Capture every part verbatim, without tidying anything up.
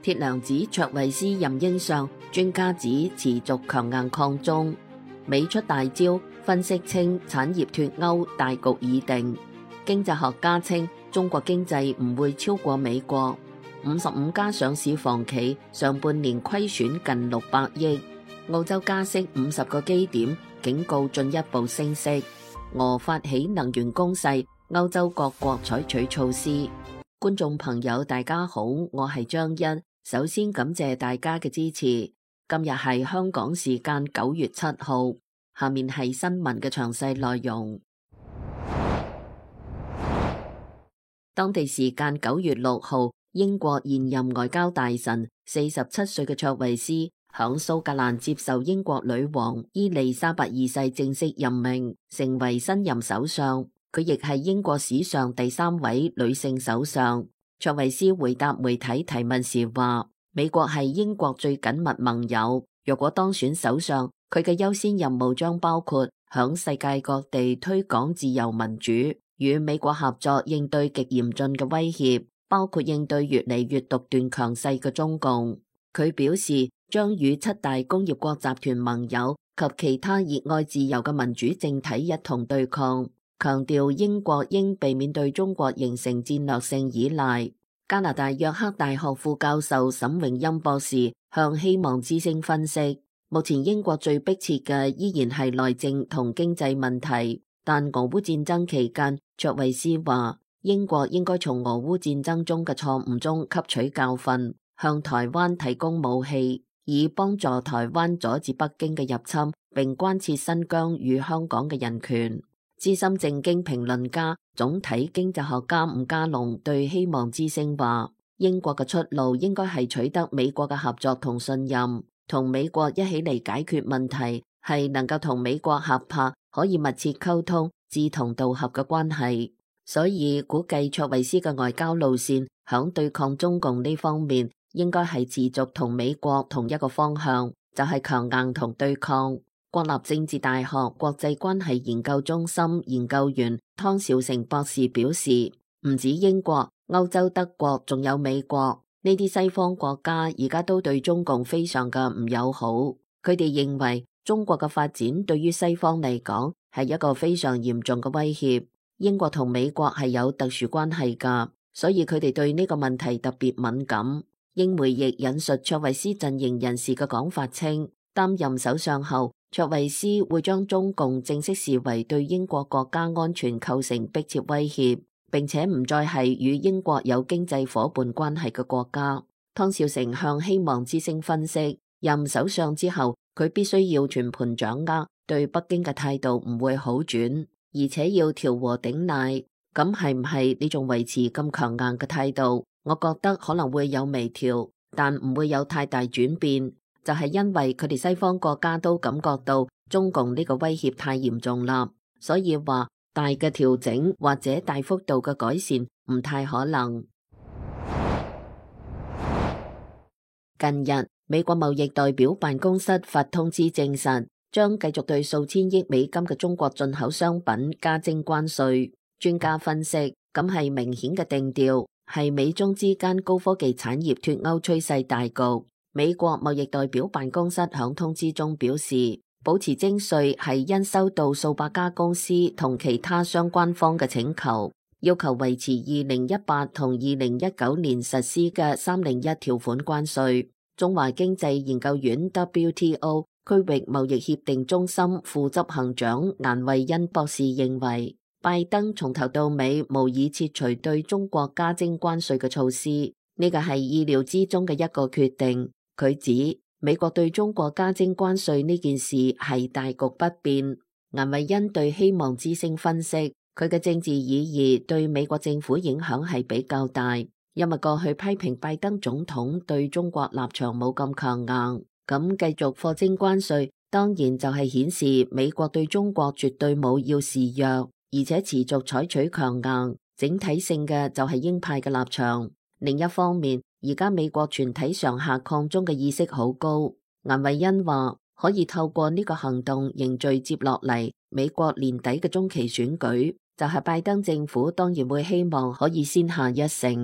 鐵娘子卓慧思任英相，專家指持續強硬抗中。美出大招，分析稱產業脫鈎大局已定。經濟學家稱中國經濟唔會超過美國。五十五家上市房企上半年虧損近六百億。澳洲加息五十個基點，警告進一步升息。俄發起能源攻勢，歐洲各國採取措施。觀眾朋友大家好，我係張欣，首先感謝大家嘅支持。今日係香港時間九月七號，下面係新聞嘅詳細內容。當地時間九月六號，英國現任外交大臣四十七歲嘅卓慧思響蘇格蘭接受英國女王伊麗莎白二世正式任命，成為新任首相。佢亦係英國史上第三位女性首相。卓慧思回答媒體提問時話，美國係英國最緊密盟友，若果當選首相，佢嘅優先任務將包括響世界各地推廣自由民主，與美國合作應對極嚴峻嘅威脅，包括應對越嚟越獨斷強勢嘅中共。佢表示將與七大工業國集團盟友及其他熱愛自由嘅民主政體一同對抗，強調英國應避免對中國形成戰略性依賴。加拿大約克大學副教授沈榮欽博士向希望之聲分析，目前英國最迫切嘅依然係內政同經濟問題，但俄烏戰爭期間，卓慧思話英國應該從俄烏戰爭中嘅錯誤中吸取教訓，向台灣提供武器，以幫助台灣阻止北京嘅入侵，並關切新疆與香港嘅人權。資深政經評論家、總體經濟學家伍家龍對希望之聲話，英國嘅出路應該係取得美國嘅合作同信任，同美國一起嚟解決問題，係能夠同美國合拍，可以密切溝通、志同道合嘅關係。所以估計卓慧思嘅外交路線響對抗中共呢方面，應該係持續同美國同一個方向，就係強硬同對抗。國立政治大學國際關係研究中心研究員湯兆成博士表示，唔止英國、歐洲、德國，仲有美國呢啲西方國家而家都對中共非常嘅唔友好。佢哋認為中國嘅發展對於西方嚟講係一個非常嚴重嘅威脅。英國同美國係有特殊關係㗎，所以佢哋對呢個問題特別敏感。英媒亦引述卓慧思陣營人士嘅講法稱，擔任首相後，卓慧思會將中共正式視為對英國國家安全構成迫切威脅，並且唔再係與英國有經濟夥伴關係嘅國家。湯兆成向希望之聲分析，任首相之後，佢必須要全盤掌握，對北京嘅態度唔會好轉，而且要調和頂賴。咁係唔係你仲維持咁強硬嘅態度？我覺得可能會有微調，但唔會有太大轉變。就係因為佢哋西方國家都感覺到中共呢個威脅太嚴重啦，所以話大嘅調整或者大幅度嘅改善唔太可能。近日，美國貿易代表辦公室發通知證實，將繼續對數千億美金嘅中國進口商品加徵關稅。專家分析，咁係明顯嘅定調，係美中之間高科技產業脫鈎趨勢大局。美國貿易代表辦公室響通知中表示，保持徵稅係因收到數百家公司同其他相關方嘅請求，要求維持二零一八同二零一九年實施嘅三零一條款關稅。中華經濟研究院 W T O 區域貿易協定中心副執行長顏惠恩博士認為，拜登從頭到尾無意撤除對中國加徵關稅嘅措施，呢個係意料之中嘅一個決定。佢指美國對中國加徵關稅呢件事係大局不變。顏惠恩對希望之聲分析，佢嘅政治意義對美國政府影響係比較大，因為過去批評拜登總統對中國立場冇咁強硬，咁繼續課徵關稅，當然就係顯示美國對中國絕對冇要示弱，而且持續採取強硬，整體性嘅就係鷹派嘅立場。另一方面，而家美國全體上下抗中嘅意識好高。顏惠恩話可以透過呢個行動凝聚接落嚟美國年底嘅中期選舉，就係拜登政府當然會希望可以先下一城。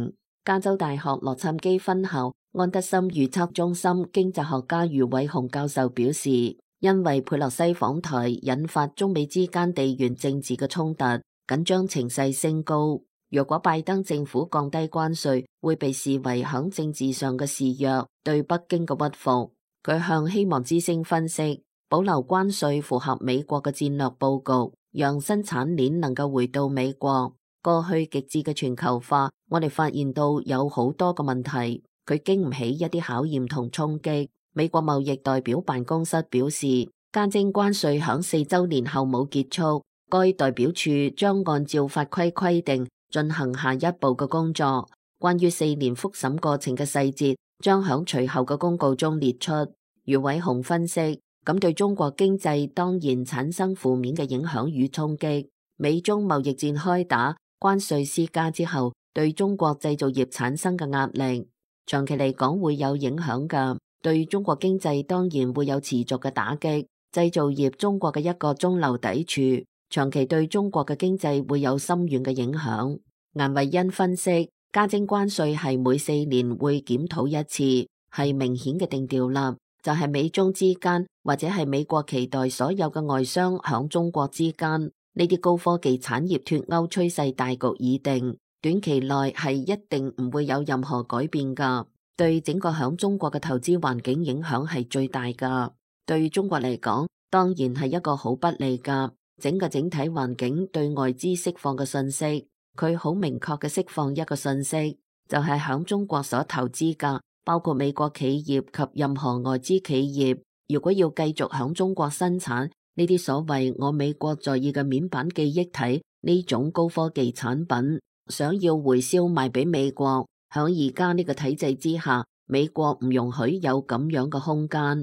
加州大學洛杉磯分校安德森預測中心經濟學家余偉雄教授表示，因為佩洛西訪台引發中美之間地緣政治嘅衝突，緊張情勢升高。若果拜登政府降低關稅，會被視為響政治上嘅示弱，對北京嘅屈服。佢向希望之聲分析，保留關稅符合美國嘅戰略布局，讓生產鏈能夠回到美國。過去極致嘅全球化，我哋發現到有好多個問題，佢經唔起一啲考驗同衝擊。美國貿易代表辦公室表示，加徵關稅響四周年後冇結束，該代表處將按照法規規定進行下一步嘅工作。關於四年複審過程嘅細節，將響隨後嘅公告中列出。余偉雄分析，咁對中國經濟當然產生負面嘅影響與衝擊。美中貿易戰開打，關稅施加之後，對中國製造業產生嘅壓力，長期嚟講會有影響㗎。對中國經濟當然會有持續嘅打擊。製造業中國嘅一個中流砥柱，長期對中國嘅經濟會有深遠嘅影響。顏惠恩分析，加徵關稅係每四年會檢討一次，係明顯嘅定調啦，就係美中之間或者係美國期待所有嘅外商響中國之間。呢啲高科技產業脫歐趨勢大局已定，短期內係一定唔會有任何改變噶。對整個響中國嘅投資環境影響係最大噶。對中國嚟講，當然係一個好不利噶。整個整體環境對外資釋放嘅信息，佢好明確嘅釋放一個信息，就係響中國所投資噶，包括美國企業及任何外資企業，如果要繼續響中國生產呢啲所謂我美國在意嘅面板記憶體呢種高科技產品，想要回銷賣俾美國，響而家呢個體制之下，美國唔容許有咁樣嘅空間。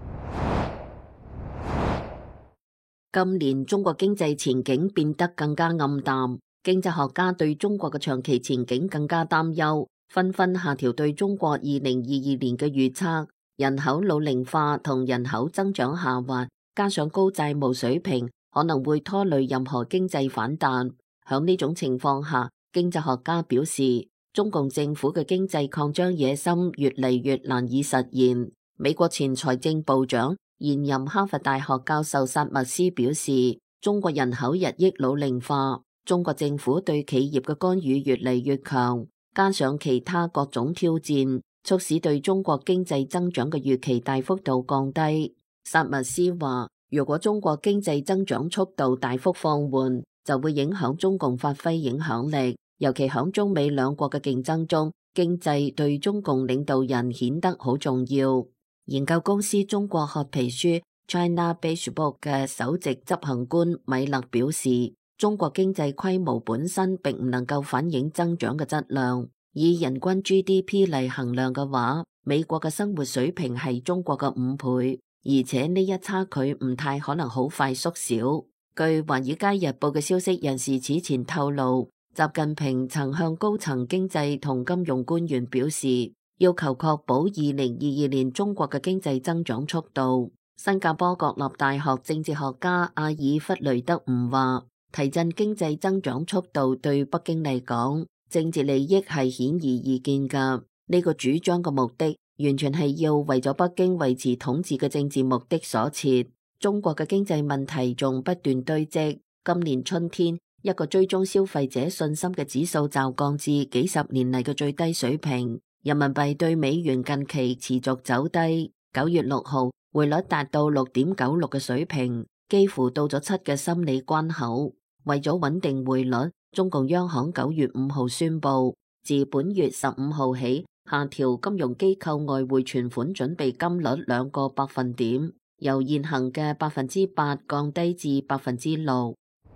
今年中國經濟前景變得更加暗淡，經濟學家對中國嘅長期前景更加擔憂，紛紛下調對中國二零二二年嘅預測。人口老齡化同人口增長下滑，加上高債務水平，可能會拖累任何經濟反彈。響呢種情況下，經濟學家表示，中共政府嘅經濟擴張野心越嚟越難以實現。美國前財政部長、現任哈佛大學教授薩默斯表示，中國人口日益老齡化，中國政府對企業嘅干預越嚟越強，加上其他各種挑戰，促使對中國經濟增長嘅預期大幅度降低。薩默斯話，如果中國經濟增長速度大幅放緩，就會影響中共發揮影響力，尤其響中美兩國嘅競爭中，經濟對中共領導人顯得好重要。研究公司中國褐皮書 China Beige Book 嘅首席執行官米勒表示，中國經濟規模本身並唔能夠反映增長嘅質量。以人均 G D P 嚟衡量嘅話，美國嘅生活水平係中國嘅五倍。而且呢一差距唔太可能好快縮小。據《華爾街日報》嘅消息人士此前透露，習近平曾向高層經濟同金融官員表示，要求確保二零二二年中國嘅經濟增長速度。新加坡國立大學政治學家阿爾弗雷德吳話，提振經濟增長速度對北京嚟講，政治利益係顯而易見㗎。呢個主張嘅目的，完全係要為咗北京維持統治嘅政治目的所設。中國嘅經濟問題仲不斷堆積。今年春天，一個追蹤消費者信心嘅指數驟降至幾十年嚟嘅最低水平。人民幣對美元近期持續走低。九月六號，匯率達到六點九六嘅水平，幾乎到咗七嘅心理關口。為咗穩定匯率，中共央行九月五號宣布，自本月十五號起，下調金融機構外匯存款準備金率兩個百分點，由現行嘅百分之八降低至百分之六。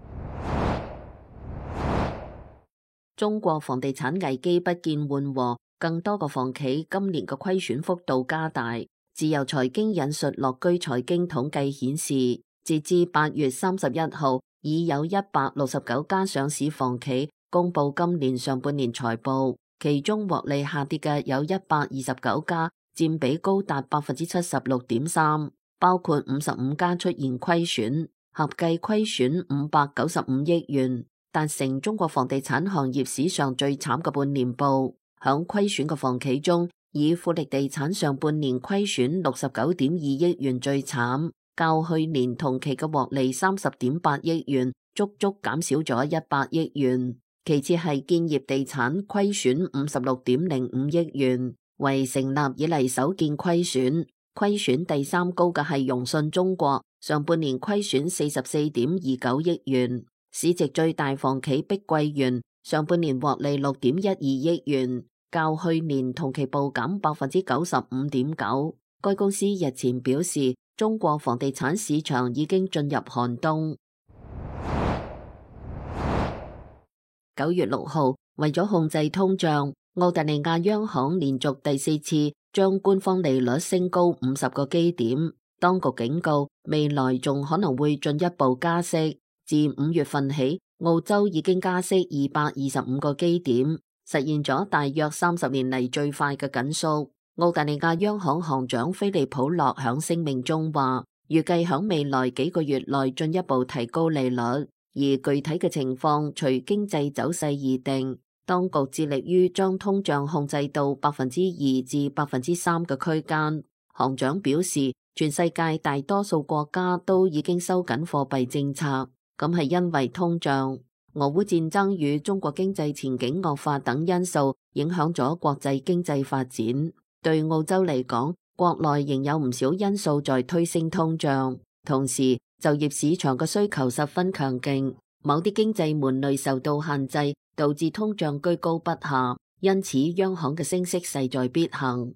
中國房地產危機不見緩和，更多個房企今年嘅虧損幅度加大。自由財經引述樂居財經統計顯示，截至八月三十一號，已有一百六十九家上市房企公布今年上半年財報。其中獲利下跌嘅有一百二十九家，佔比高達百分之七十六點三，包括五十五家出現虧損，合計虧損五百九十五億元，達成中國房地產行業史上最慘嘅半年報。 響虧損嘅房企中，以富力地產上半年虧損六十九點二億元最慘，較去年同期嘅獲利三十點八億元，足足減少咗一百億元。其次係建業地產虧損五十六點零五億元，為成立以嚟首見虧損。虧損第三高嘅係融信中國，上半年虧損四十四點二九億元。市值最大房企碧桂園上半年獲利六點一二億元，較去年同期暴減百分之九十五點九。該公司日前表示，中國房地產市場已經進入寒冬。九月六號，為咗控制通脹，澳大利亞央行連續第四次將官方利率升高五十個基點。當局警告，未來仲可能會進一步加息。自五月份起，澳洲已經加息二百二十五個基點，實現咗大約三十年嚟最快嘅緊縮。澳大利亞央行行長菲利普洛響聲明中話，預計響未來幾個月內進一步提高利率。而具體嘅情況隨經濟走勢而定，當局致力於將通脹控制到百分之二至百分之三嘅區間。行長表示，全世界大多數國家都已經收緊貨幣政策，咁係因為通脹、俄烏戰爭與中國經濟前景惡化等因素影響咗國際經濟發展。對澳洲嚟講，國內仍有唔少因素在推升通脹，同時就業市場嘅需求十分強勁，某啲經濟門類受到限制，導致通脹居高不下。因此，央行嘅升息勢在必行。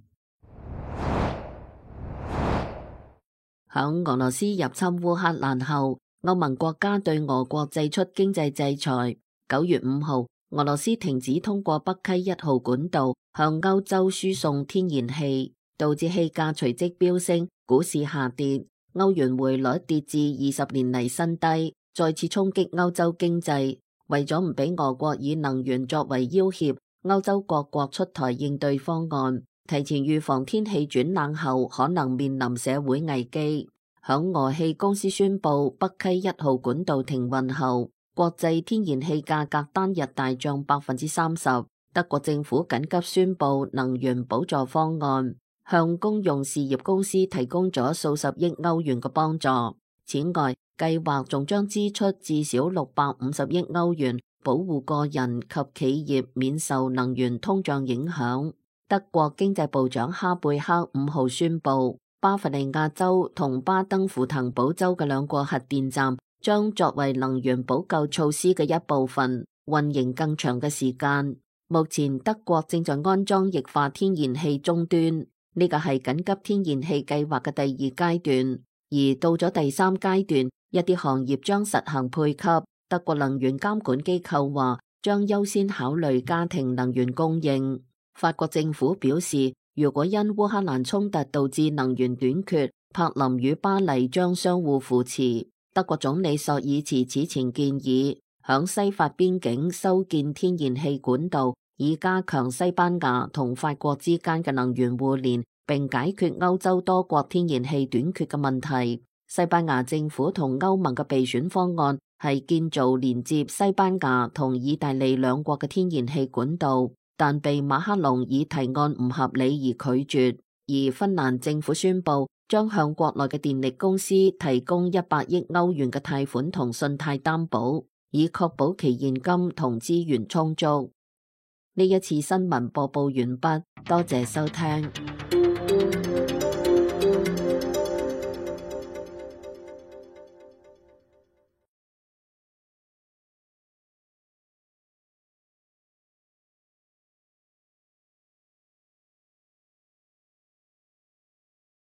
響俄羅斯入侵烏克蘭後，歐盟國家對俄國祭出經濟制裁。九月五號，俄羅斯停止通過北溪一號管道向歐洲輸送天然氣，導致氣價隨即飆升，股市下跌。歐元匯率跌至二十年嚟新低，再次衝擊歐洲經濟。為咗唔俾俄國以能源作為要挾，歐洲各國出台應對方案，提前預防天氣轉冷後可能面臨社會危機。響俄氣公司宣布北溪一號管道停運後，國際天然氣價格單日大漲百分之三十。德國政府緊急宣布能源補助方案，向公用事業公司提供咗數十億歐元嘅幫助。此外，計劃仲將支出至少六百五十億歐元，保護個人及企業免受能源通脹影響。德國經濟部長哈貝克五號宣布，巴伐利亞州同巴登符騰堡州嘅兩個核電站將作為能源補救措施嘅一部分，運營更長嘅時間。目前德國正在安裝液化天然氣終端。呢個係緊急天然氣計劃嘅第二階段，而到咗第三階段，一啲行業將實行配給。德國能源監管機構話將優先考慮家庭能源供應。法國政府表示，如果因烏克蘭衝突導致能源短缺，柏林與巴黎將相互扶持。德國總理朔爾茨此前建議響西法邊境修建天然氣管道，以加強西班牙同法國之間嘅能源互聯，並解決歐洲多國天然氣短缺嘅問題。西班牙政府同歐盟嘅備選方案係建造連接西班牙同意大利兩國嘅天然氣管道，但被馬克龍以提案唔合理而拒絕。而芬蘭政府宣布將向國內嘅電力公司提供一百億歐元嘅貸款同信貸擔保，以確保其現金同資源充足。呢一次新聞播報完畢，多謝收聽。